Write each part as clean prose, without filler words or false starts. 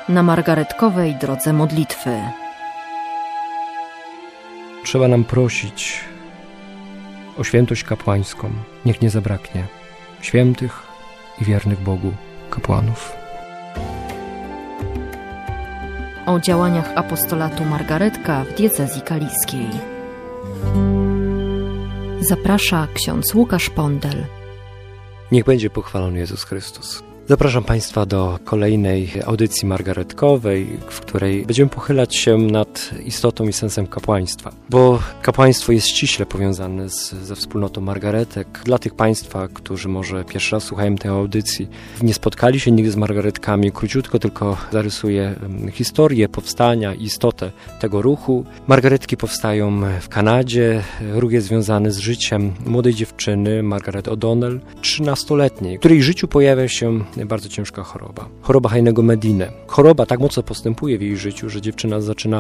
na margaretkowej drodze modlitwy. Trzeba nam prosić o świętość kapłańską. Niech nie zabraknie świętych i wiernych Bogu kapłanów. O działaniach apostolatu Margaretka w diecezji kaliskiej. Zaprasza ksiądz Łukasz Pondel. Niech będzie pochwalony Jezus Chrystus. Zapraszam Państwa do kolejnej audycji margaretkowej, w której będziemy pochylać się nad istotą i sensem kapłaństwa. Bo kapłaństwo jest ściśle powiązane ze wspólnotą margaretek. Dla tych Państwa, którzy może pierwszy raz słuchają tej audycji, nie spotkali się nigdy z margaretkami, króciutko tylko zarysuję historię powstania i istotę tego ruchu. Margaretki powstają w Kanadzie. Ruch jest związany z życiem młodej dziewczyny, Margaret O'Donnell, 13-letniej, w której życiu pojawia się bardzo ciężka choroba. Choroba Heinego Mediny. Choroba tak mocno postępuje w jej życiu, że dziewczyna zaczyna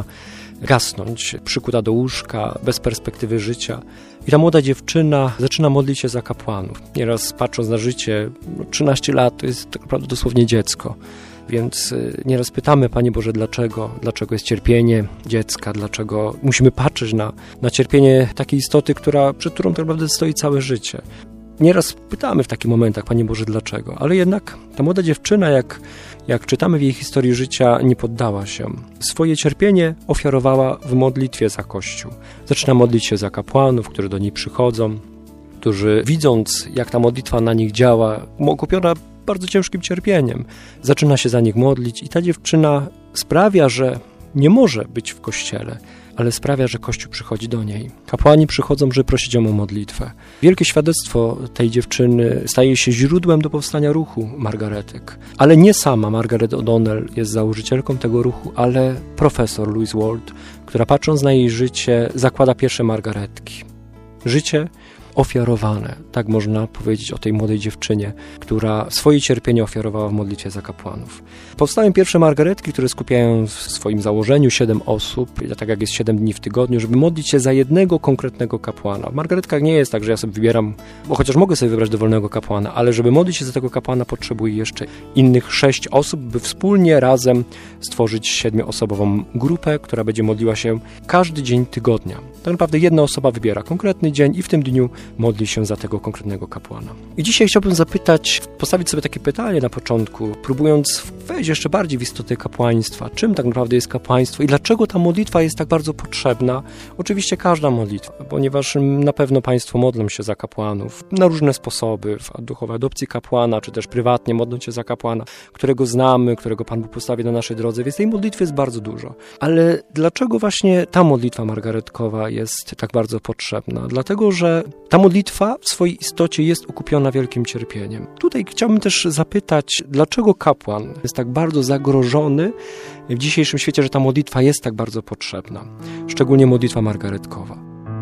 gasnąć, przykuta do łóżka, bez perspektywy życia. I ta młoda dziewczyna zaczyna modlić się za kapłanów. Nieraz patrząc na życie, 13 lat to jest tak naprawdę dosłownie dziecko. Więc nieraz pytamy, Panie Boże, dlaczego? Dlaczego jest cierpienie dziecka? Dlaczego musimy patrzeć na cierpienie takiej istoty, przed którą tak naprawdę stoi całe życie? Nieraz pytamy w takich momentach, Panie Boże, dlaczego? Ale jednak ta młoda dziewczyna, jak czytamy w jej historii życia, nie poddała się. Swoje cierpienie ofiarowała w modlitwie za Kościół. Zaczyna modlić się za kapłanów, którzy do niej przychodzą, którzy widząc, jak ta modlitwa na nich działa, okupiona bardzo ciężkim cierpieniem, zaczyna się za nich modlić i ta dziewczyna sprawia, że nie może być w Kościele, ale sprawia, że Kościół przychodzi do niej. Kapłani przychodzą, żeby prosić ją o modlitwę. Wielkie świadectwo tej dziewczyny staje się źródłem do powstania ruchu Margaretek. Ale nie sama Margaret O'Donnell jest założycielką tego ruchu, ale profesor Louise Ward, która patrząc na jej życie zakłada pierwsze Margaretki. Życie ofiarowane, tak można powiedzieć o tej młodej dziewczynie, która swoje cierpienie ofiarowała w modlitwie za kapłanów. Powstają pierwsze margaretki, które skupiają w swoim założeniu 7 osób, tak jak jest 7 dni w tygodniu, żeby modlić się za jednego konkretnego kapłana. W margaretkach nie jest tak, że ja sobie wybieram, bo chociaż mogę sobie wybrać dowolnego kapłana, ale żeby modlić się za tego kapłana, potrzebuję jeszcze innych 6 osób, by wspólnie razem stworzyć 7-osobową grupę, która będzie modliła się każdy dzień tygodnia. Tak naprawdę jedna osoba wybiera konkretny dzień i w tym dniu modli się za tego konkretnego kapłana. I dzisiaj chciałbym postawić sobie takie pytanie na początku, próbując wejść jeszcze bardziej w istotę kapłaństwa. Czym tak naprawdę jest kapłaństwo i dlaczego ta modlitwa jest tak bardzo potrzebna? Oczywiście każda modlitwa, ponieważ na pewno Państwo modlą się za kapłanów na różne sposoby, w duchowej adopcji kapłana, czy też prywatnie modlą się za kapłana, którego znamy, którego Pan Bóg postawi na naszej drodze, więc tej modlitwy jest bardzo dużo. Ale dlaczego właśnie ta modlitwa margaretkowa jest tak bardzo potrzebna? Dlatego, że ta modlitwa w swojej istocie jest okupiona wielkim cierpieniem. Tutaj chciałbym też zapytać, dlaczego kapłan jest tak bardzo zagrożony w dzisiejszym świecie, że ta modlitwa jest tak bardzo potrzebna, szczególnie modlitwa margaretkowa.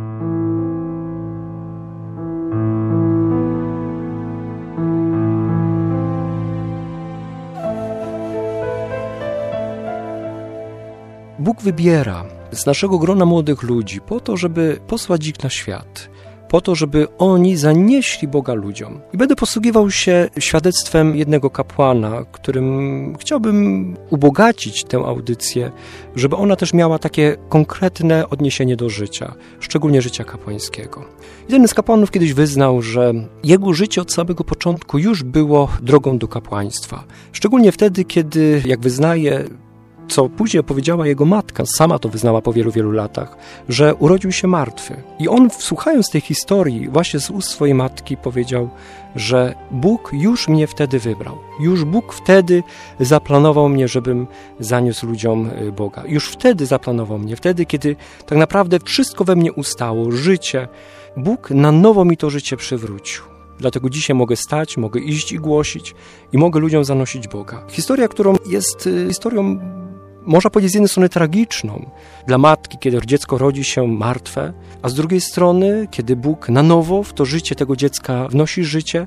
Bóg wybiera z naszego grona młodych ludzi po to, żeby posłać ich na świat, po to, żeby oni zanieśli Boga ludziom. I będę posługiwał się świadectwem jednego kapłana, którym chciałbym ubogacić tę audycję, żeby ona też miała takie konkretne odniesienie do życia, szczególnie życia kapłańskiego. Jeden z kapłanów kiedyś wyznał, że jego życie od samego początku już było drogą do kapłaństwa. Szczególnie wtedy, kiedy, jak wyznaje, co później powiedziała jego matka, sama to wyznała po wielu, wielu latach, że urodził się martwy. I on, słuchając tej historii, właśnie z ust swojej matki powiedział, że Bóg już mnie wtedy wybrał. Już Bóg wtedy zaplanował mnie, żebym zaniósł ludziom Boga. Już wtedy zaplanował mnie, wtedy, kiedy tak naprawdę wszystko we mnie ustało, życie. Bóg na nowo mi to życie przywrócił. Dlatego dzisiaj mogę stać, mogę iść i głosić i mogę ludziom zanosić Boga. Historia, którą jest historią, można powiedzieć, z jednej strony tragiczną dla matki, kiedy dziecko rodzi się martwe, a z drugiej strony, kiedy Bóg na nowo w to życie tego dziecka wnosi życie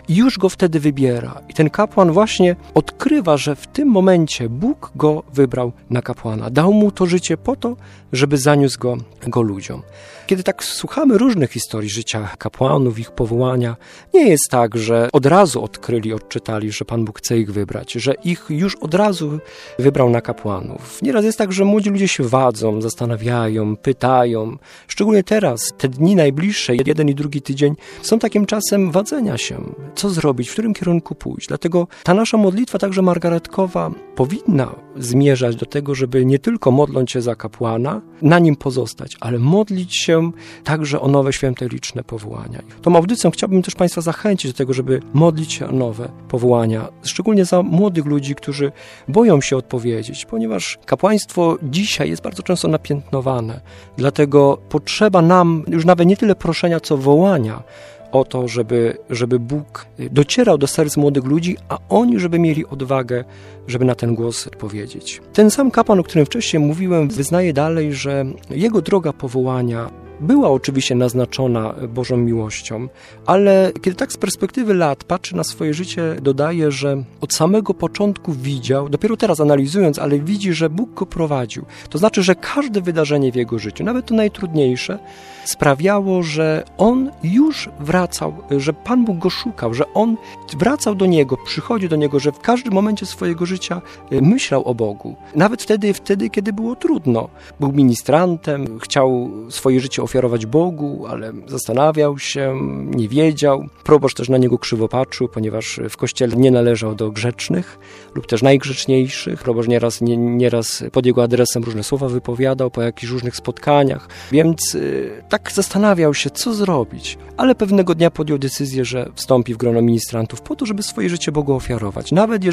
i już go wtedy wybiera. I ten kapłan właśnie odkrywa, że w tym momencie Bóg go wybrał na kapłana. Dał mu to życie po to, żeby zaniósł go ludziom. Kiedy tak słuchamy różnych historii życia kapłanów, ich powołania, nie jest tak, że od razu odczytali, że Pan Bóg chce ich wybrać, że ich już od razu wybrał na kapłanów. Nieraz jest tak, że młodzi ludzie się wadzą, zastanawiają, pytają. Szczególnie teraz, te dni najbliższe, jeden i drugi tydzień, są takim czasem wadzenia się. Co zrobić, w którym kierunku pójść? Dlatego ta nasza modlitwa, także margaretkowa, powinna zmierzać do tego, żeby nie tylko modląc się za kapłana, na nim pozostać, ale modlić się także o nowe święte liczne powołania. Tą audycją chciałbym też Państwa zachęcić do tego, żeby modlić się o nowe powołania, szczególnie za młodych ludzi, którzy boją się odpowiedzieć, ponieważ kapłaństwo dzisiaj jest bardzo często napiętnowane. Dlatego potrzeba nam już nawet nie tyle proszenia, co wołania o to, żeby Bóg docierał do serc młodych ludzi, a oni, żeby mieli odwagę, żeby na ten głos odpowiedzieć. Ten sam kapłan, o którym wcześniej mówiłem, wyznaje dalej, że jego droga powołania była oczywiście naznaczona Bożą miłością, ale kiedy tak z perspektywy lat patrzy na swoje życie, dodaje, że od samego początku widział, dopiero teraz analizując, ale widzi, że Bóg go prowadził. To znaczy, że każde wydarzenie w jego życiu, nawet to najtrudniejsze, sprawiało, że on już wracał, że Pan Bóg go szukał, że on wracał do niego, przychodził do niego, że w każdym momencie swojego życia myślał o Bogu. Nawet wtedy, kiedy było trudno. Był ministrantem, chciał swoje życie ofiarować Bogu, ale zastanawiał się, nie wiedział. Proboszcz też na niego krzywo patrzył, ponieważ w kościele nie należał do grzecznych lub też najgrzeczniejszych. Proboszcz nieraz pod jego adresem różne słowa wypowiadał po jakichś różnych spotkaniach, więc tak zastanawiał się, co zrobić. Ale pewnego dnia podjął decyzję, że wstąpi w grono ministrantów po to, żeby swoje życie Bogu ofiarować.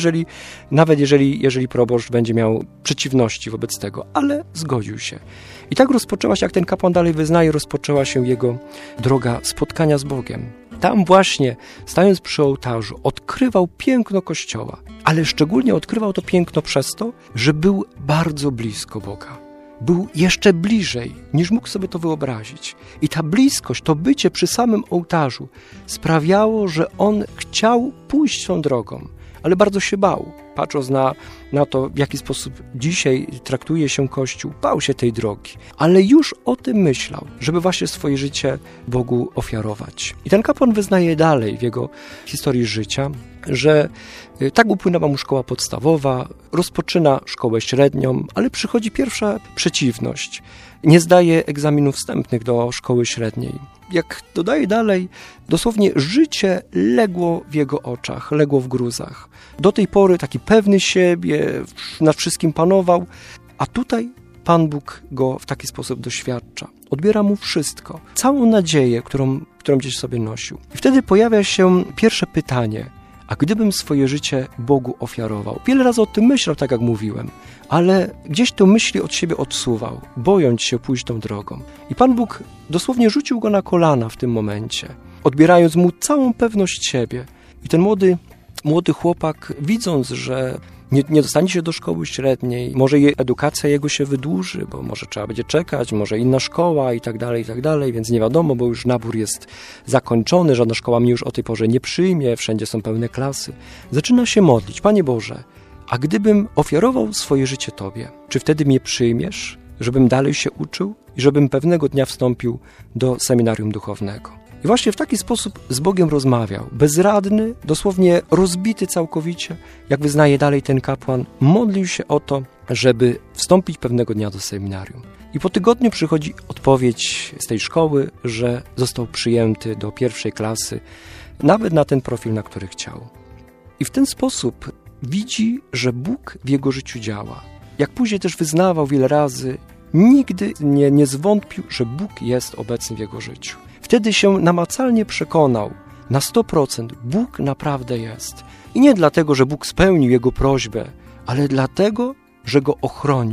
Nawet jeżeli proboszcz będzie miał przeciwności wobec tego, ale zgodził się. I tak rozpoczęła się, jak ten kapłan dalej wyznaje, rozpoczęła się jego droga spotkania z Bogiem. Tam właśnie, stając przy ołtarzu, odkrywał piękno Kościoła, ale szczególnie odkrywał to piękno przez to, że był bardzo blisko Boga. Był jeszcze bliżej, niż mógł sobie to wyobrazić. I ta bliskość, to bycie przy samym ołtarzu sprawiało, że on chciał pójść tą drogą, ale bardzo się bał. Patrząc na to, w jaki sposób dzisiaj traktuje się Kościół, bał się tej drogi, ale już o tym myślał, żeby właśnie swoje życie Bogu ofiarować. I ten kapłan wyznaje dalej w jego historii życia, że tak upłynęła mu szkoła podstawowa, rozpoczyna szkołę średnią, ale przychodzi pierwsza przeciwność. Nie zdaje egzaminów wstępnych do szkoły średniej. Jak dodaje dalej, dosłownie życie legło w jego oczach, legło w gruzach. Do tej pory taki pewny siebie, nad wszystkim panował, a tutaj Pan Bóg go w taki sposób doświadcza. Odbiera mu wszystko, całą nadzieję, którą gdzieś sobie nosił. I wtedy pojawia się pierwsze pytanie: a gdybym swoje życie Bogu ofiarował? Wiele razy o tym myślał, tak jak mówiłem, ale gdzieś te myśli od siebie odsuwał, bojąc się pójść tą drogą. I Pan Bóg dosłownie rzucił go na kolana w tym momencie, odbierając mu całą pewność siebie. I ten młody chłopak, widząc, że nie dostanie się do szkoły średniej, może edukacja jego się wydłuży, bo może trzeba będzie czekać, może inna szkoła i tak dalej, więc nie wiadomo, bo już nabór jest zakończony, żadna szkoła mnie już o tej porze nie przyjmie, wszędzie są pełne klasy. Zaczyna się modlić: Panie Boże, a gdybym ofiarował swoje życie Tobie, czy wtedy mnie przyjmiesz, żebym dalej się uczył i żebym pewnego dnia wstąpił do seminarium duchownego? I właśnie w taki sposób z Bogiem rozmawiał. Bezradny, dosłownie rozbity całkowicie, jak wyznaje dalej ten kapłan, modlił się o to, żeby wstąpić pewnego dnia do seminarium. I po tygodniu przychodzi odpowiedź z tej szkoły, że został przyjęty do pierwszej klasy, nawet na ten profil, na który chciał. I w ten sposób widzi, że Bóg w jego życiu działa. Jak później też wyznawał wiele razy, nigdy nie zwątpił, że Bóg jest obecny w jego życiu. Wtedy się namacalnie przekonał na 100%, Bóg naprawdę jest. I nie dlatego, że Bóg spełnił jego prośbę, ale dlatego, że go ochronił,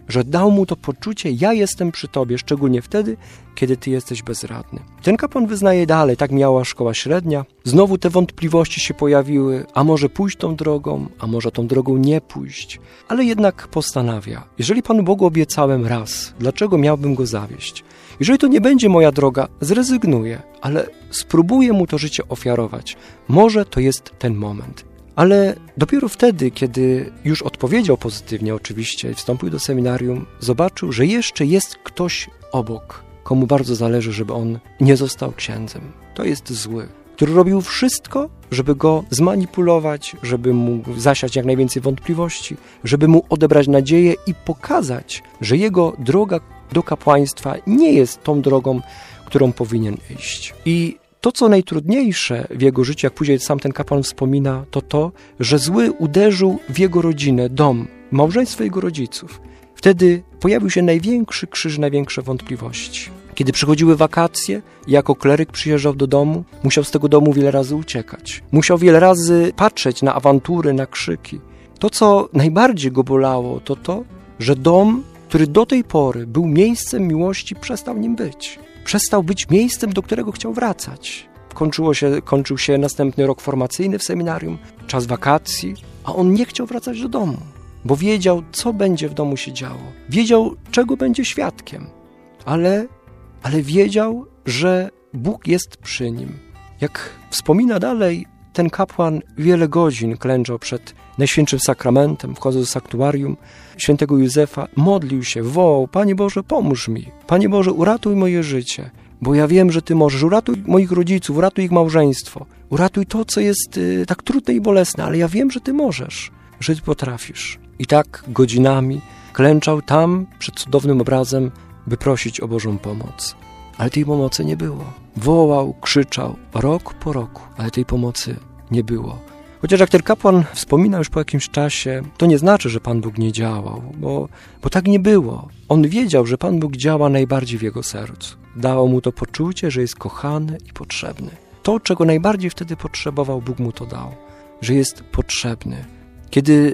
że dał mu to poczucie, ja jestem przy tobie, szczególnie wtedy, kiedy ty jesteś bezradny. Ten kapłan wyznaje dalej, tak miała szkoła średnia. Znowu te wątpliwości się pojawiły, a może pójść tą drogą, a może tą drogą nie pójść. Ale jednak postanawia, jeżeli Panu Bogu obiecałem raz, dlaczego miałbym go zawieść? Jeżeli to nie będzie moja droga, zrezygnuję, ale spróbuję mu to życie ofiarować. Może to jest ten moment. Ale dopiero wtedy, kiedy już odpowiedział pozytywnie oczywiście i wstąpił do seminarium, zobaczył, że jeszcze jest ktoś obok, komu bardzo zależy, żeby on nie został księdzem. To jest zły, który robił wszystko, żeby go zmanipulować, żeby mu zasiać jak najwięcej wątpliwości, żeby mu odebrać nadzieję i pokazać, że jego droga do kapłaństwa nie jest tą drogą, którą powinien iść. I to, co najtrudniejsze w jego życiu, jak później sam ten kapłan wspomina, to to, że zły uderzył w jego rodzinę, dom, małżeństwo jego rodziców. Wtedy pojawił się największy krzyż, największe wątpliwości. Kiedy przychodziły wakacje, jako kleryk przyjeżdżał do domu, musiał z tego domu wiele razy uciekać. Musiał wiele razy patrzeć na awantury, na krzyki. To, co najbardziej go bolało, to to, że dom, który do tej pory był miejscem miłości, przestał nim być. Przestał być miejscem, do którego chciał wracać. Kończył się następny rok formacyjny w seminarium, czas wakacji, a on nie chciał wracać do domu, bo wiedział, co będzie w domu się działo. Wiedział, czego będzie świadkiem, ale wiedział, że Bóg jest przy nim. Jak wspomina dalej, ten kapłan wiele godzin klęczał przed Najświętszym Sakramentem, wchodząc do saktuarium świętego Józefa, modlił się, wołał: Panie Boże, pomóż mi, Panie Boże, uratuj moje życie, bo ja wiem, że Ty możesz, uratuj moich rodziców, uratuj ich małżeństwo, uratuj to, co jest tak trudne i bolesne, ale ja wiem, że Ty możesz, że Ty potrafisz. I tak godzinami klęczał tam przed cudownym obrazem, by prosić o Bożą pomoc. Ale tej pomocy nie było. Wołał, krzyczał, rok po roku, ale tej pomocy nie było. Chociaż jak ten kapłan wspomina już po jakimś czasie, to nie znaczy, że Pan Bóg nie działał, bo tak nie było. On wiedział, że Pan Bóg działa najbardziej w jego sercu. Dało mu to poczucie, że jest kochany i potrzebny. To, czego najbardziej wtedy potrzebował, Bóg mu to dał, że jest potrzebny. Kiedy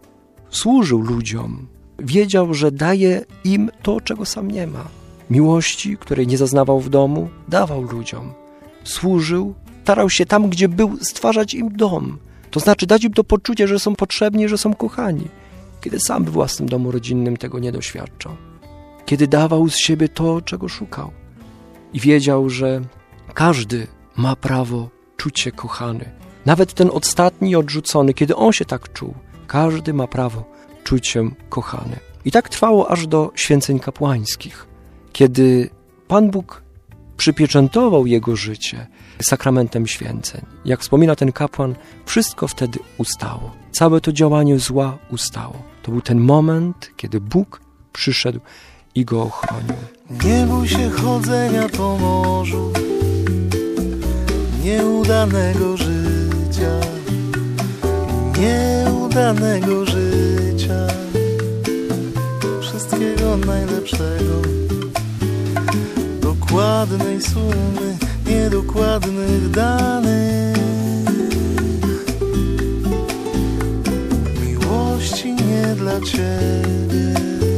służył ludziom, wiedział, że daje im to, czego sam nie ma. Miłości, której nie zaznawał w domu, dawał ludziom. Służył, starał się tam, gdzie był, stwarzać im dom. To znaczy dać im to poczucie, że są potrzebni, że są kochani. Kiedy sam w własnym domu rodzinnym tego nie doświadczał. Kiedy dawał z siebie to, czego szukał. I wiedział, że każdy ma prawo czuć się kochany. Nawet ten ostatni odrzucony, kiedy on się tak czuł, każdy ma prawo czuć się kochany. I tak trwało aż do święceń kapłańskich, kiedy Pan Bóg przypieczętował jego życie sakramentem święceń. Jak wspomina ten kapłan, wszystko wtedy ustało. Całe to działanie zła ustało. To był ten moment, kiedy Bóg przyszedł i go ochronił. Nie bój się chodzenia po morzu, nieudanego życia, nieudanego życia, wszystkiego najlepszego, dokładnej sumy, niedokładnych danych, miłości nie dla ciebie,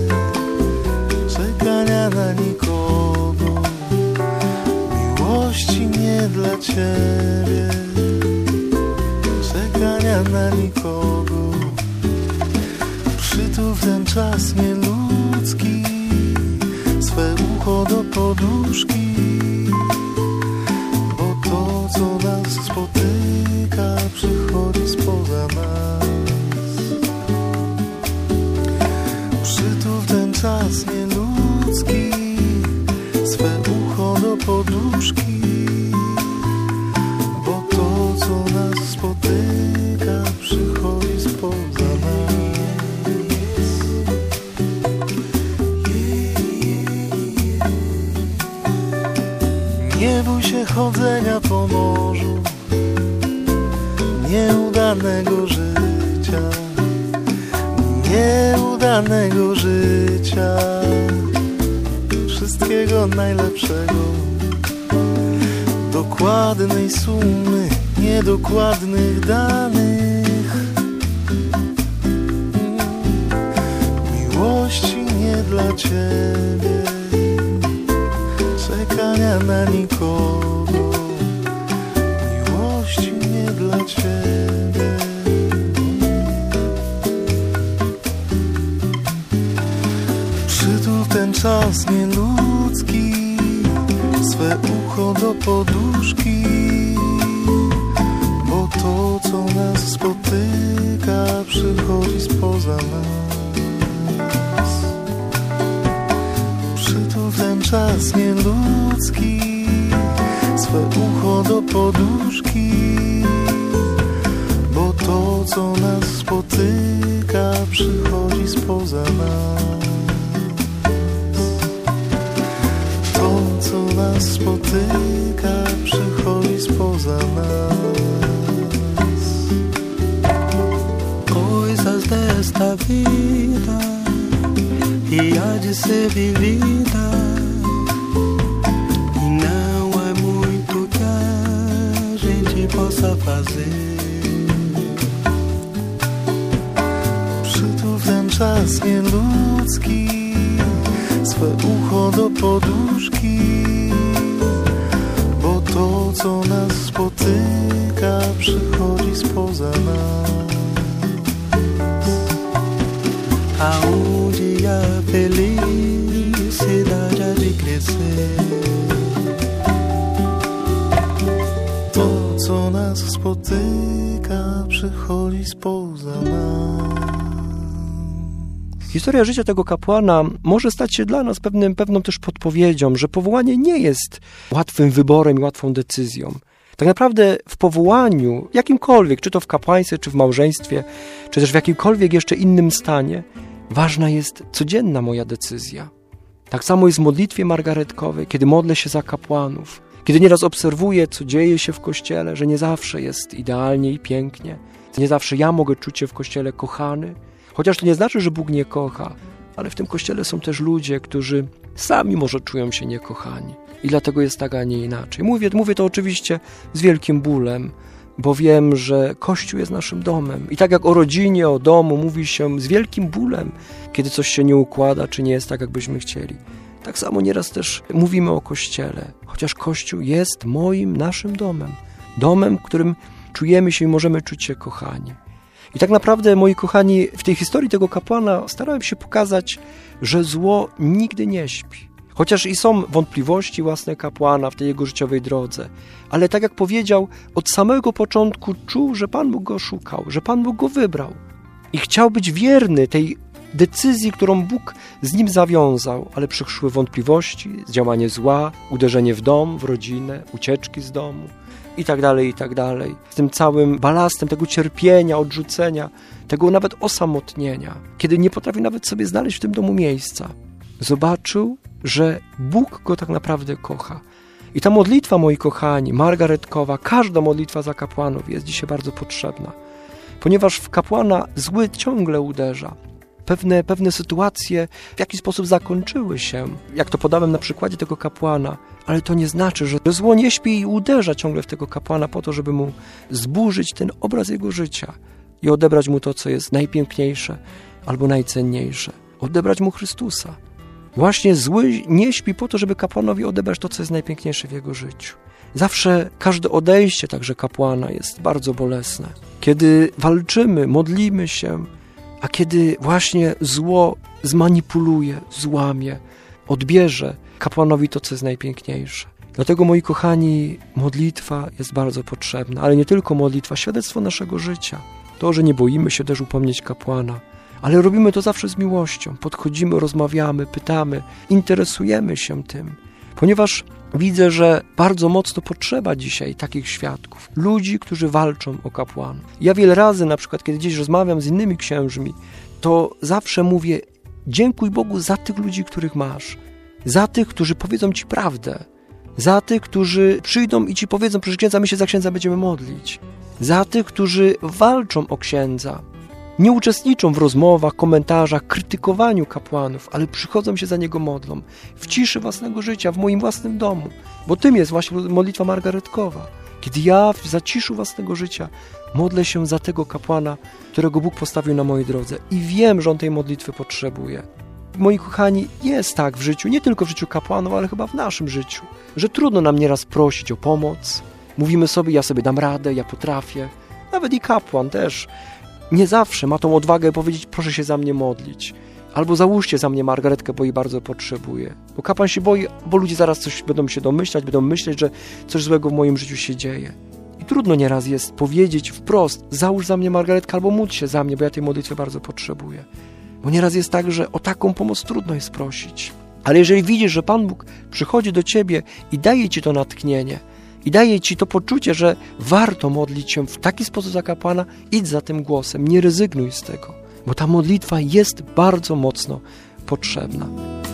czekania na nikogo, miłości nie dla ciebie, czekania na nikogo, przytul ten czas nieludzki, swe ucho do poduszki, bo to, co nas spotyka, przychodzi spoza nas. Przytul ten czas nieludzki, swe ucho do poduszki, bo to, co nas spotyka, przychodzi spoza nas. Nie bój się chodzenia po morzu, nieudanego życia, nieudanego życia, wszystkiego najlepszego, dokładnej sumy, niedokładnych danych, miłości nie dla Ciebie, czekania na nikogo, miłości nie dla Ciebie. Przytul ten czas nieludzki, swe ucho do poduszki, bo to, co nas spotyka, przychodzi spoza nas. Przytul ten czas nieludzki, swe ucho do poduszki, bo to, co nas spotyka, przychodzi spoza nas. To, co nas spotyka, przychodzi spoza nas. Coisas desta vida e há de ser vivida, e não há muito que a gente possa fazer. Przytul ten czas nieludzki, swe ucho do poduszki, bo to, co nas spotyka, przychodzi spoza nas. Aonde a felicidade há de crescer. To, co nas spotyka, przychodzi spoza nas. Historia życia tego kapłana może stać się dla nas pewną też podpowiedzią, że powołanie nie jest łatwym wyborem i łatwą decyzją. Tak naprawdę w powołaniu, jakimkolwiek, czy to w kapłaństwie, czy w małżeństwie, czy też w jakimkolwiek jeszcze innym stanie, ważna jest codzienna moja decyzja. Tak samo jest w modlitwie margaretkowej, kiedy modlę się za kapłanów, kiedy nieraz obserwuję, co dzieje się w Kościele, że nie zawsze jest idealnie i pięknie, nie zawsze ja mogę czuć się w Kościele kochany, chociaż to nie znaczy, że Bóg nie kocha, ale w tym Kościele są też ludzie, którzy sami może czują się niekochani i dlatego jest tak, a nie inaczej. Mówię to oczywiście z wielkim bólem, bo wiem, że Kościół jest naszym domem i tak jak o rodzinie, o domu mówi się z wielkim bólem, kiedy coś się nie układa, czy nie jest tak, jakbyśmy chcieli. Tak samo nieraz też mówimy o Kościele, chociaż Kościół jest naszym domem, w którym czujemy się i możemy czuć się kochani. I tak naprawdę, moi kochani, w tej historii tego kapłana starałem się pokazać, że zło nigdy nie śpi. Chociaż i są wątpliwości własne kapłana w tej jego życiowej drodze, ale tak jak powiedział, od samego początku czuł, że Pan Bóg go szukał, że Pan Bóg go wybrał i chciał być wierny tej decyzji, którą Bóg z nim zawiązał, ale przyszły wątpliwości, działanie zła, uderzenie w dom, w rodzinę, ucieczki z domu i tak dalej. Z tym całym balastem tego cierpienia, odrzucenia, tego nawet osamotnienia, kiedy nie potrafi nawet sobie znaleźć w tym domu miejsca. Zobaczył, że Bóg go tak naprawdę kocha. I ta modlitwa, moi kochani, margaretkowa, każda modlitwa za kapłanów jest dzisiaj bardzo potrzebna, ponieważ w kapłana zły ciągle uderza. Pewne sytuacje w jakiś sposób zakończyły się, jak to podałem na przykładzie tego kapłana, ale to nie znaczy, że zło nie śpi i uderza ciągle w tego kapłana po to, żeby mu zburzyć ten obraz jego życia i odebrać mu to, co jest najpiękniejsze albo najcenniejsze. Odebrać mu Chrystusa. Właśnie zły nie śpi po to, żeby kapłanowi odebrać to, co jest najpiękniejsze w jego życiu. Zawsze każde odejście także kapłana jest bardzo bolesne. Kiedy walczymy, modlimy się, a kiedy właśnie zło zmanipuluje, złamie, odbierze kapłanowi to, co jest najpiękniejsze. Dlatego, moi kochani, modlitwa jest bardzo potrzebna, ale nie tylko modlitwa, świadectwo naszego życia. To, że nie boimy się też upomnieć kapłana, ale robimy to zawsze z miłością. Podchodzimy, rozmawiamy, pytamy, interesujemy się tym, ponieważ widzę, że bardzo mocno potrzeba dzisiaj takich świadków, ludzi, którzy walczą o kapłanów. Ja wiele razy, na przykład, kiedy gdzieś rozmawiam z innymi księżmi, to zawsze mówię, dziękuj Bogu za tych ludzi, których masz, za tych, którzy powiedzą Ci prawdę, za tych, którzy przyjdą i Ci powiedzą, proszę księdza, my się za księdza będziemy modlić, za tych, którzy walczą o księdza, nie uczestniczą w rozmowach, komentarzach, krytykowaniu kapłanów, ale przychodzą się za niego modlą, w ciszy własnego życia, w moim własnym domu, bo tym jest właśnie modlitwa margaretkowa. Kiedy ja w zaciszu własnego życia modlę się za tego kapłana, którego Bóg postawił na mojej drodze i wiem, że on tej modlitwy potrzebuje. moi kochani, jest tak w życiu, nie tylko w życiu kapłanów, ale chyba w naszym życiu, że trudno nam nieraz prosić o pomoc. Mówimy sobie, ja sobie dam radę, ja potrafię. Nawet i kapłan też nie zawsze ma tą odwagę powiedzieć, proszę się za mnie modlić. Albo załóżcie za mnie Margaretkę, bo jej bardzo potrzebuję. Bo kapłan się boi, bo ludzie zaraz coś będą się domyślać, będą myśleć, że coś złego w moim życiu się dzieje. I trudno nieraz jest powiedzieć wprost, załóż za mnie Margaretkę, albo módl się za mnie, bo ja tej modlitwy bardzo potrzebuję. Bo nieraz jest tak, że o taką pomoc trudno jest prosić. Ale jeżeli widzisz, że Pan Bóg przychodzi do ciebie i daje ci to natchnienie, i daje ci to poczucie, że warto modlić się w taki sposób za kapłana, idź za tym głosem, nie rezygnuj z tego, bo ta modlitwa jest bardzo mocno potrzebna.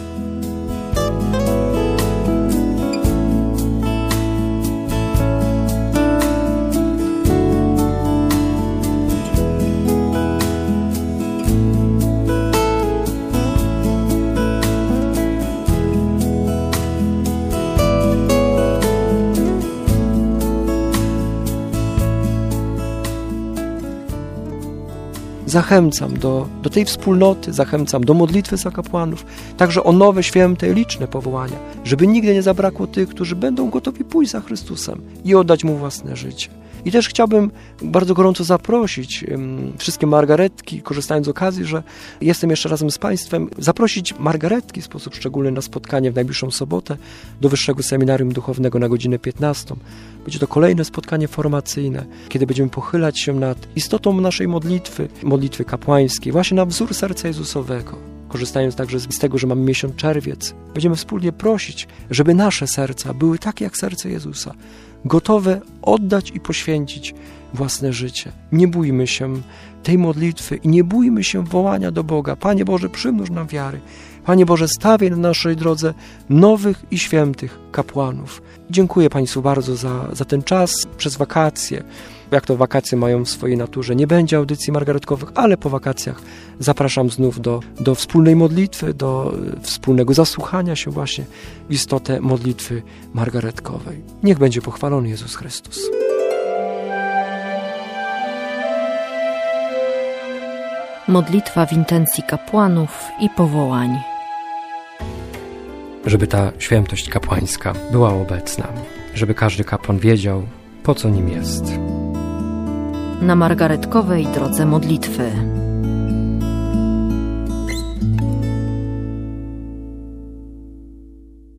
Zachęcam do tej wspólnoty, zachęcam do modlitwy za kapłanów, także o nowe, święte, liczne powołania, żeby nigdy nie zabrakło tych, którzy będą gotowi pójść za Chrystusem i oddać Mu własne życie. I też chciałbym bardzo gorąco zaprosić wszystkie Margaretki, korzystając z okazji, że jestem jeszcze razem z Państwem, zaprosić Margaretki w sposób szczególny na spotkanie w najbliższą sobotę do Wyższego Seminarium Duchownego na godzinę 15. Będzie to kolejne spotkanie formacyjne, kiedy będziemy pochylać się nad istotą naszej modlitwy kapłańskiej, właśnie na wzór serca Jezusowego. Korzystając także z tego, że mamy miesiąc czerwiec, będziemy wspólnie prosić, żeby nasze serca były takie jak serce Jezusa, gotowe oddać i poświęcić własne życie. Nie bójmy się tej modlitwy i nie bójmy się wołania do Boga. Panie Boże, przymnóż nam wiary. Panie Boże, stawiaj na naszej drodze nowych i świętych kapłanów. Dziękuję Państwu bardzo za ten czas przez wakacje. Jak to wakacje mają w swojej naturze. Nie będzie audycji margaretkowych, ale po wakacjach zapraszam znów do wspólnej modlitwy, do wspólnego zasłuchania się właśnie w istotę modlitwy margaretkowej. Niech będzie pochwalony Jezus Chrystus. Modlitwa w intencji kapłanów i powołań. Żeby ta świętość kapłańska była obecna, żeby każdy kapłan wiedział, po co nim jest. Na margaretkowej drodze modlitwy.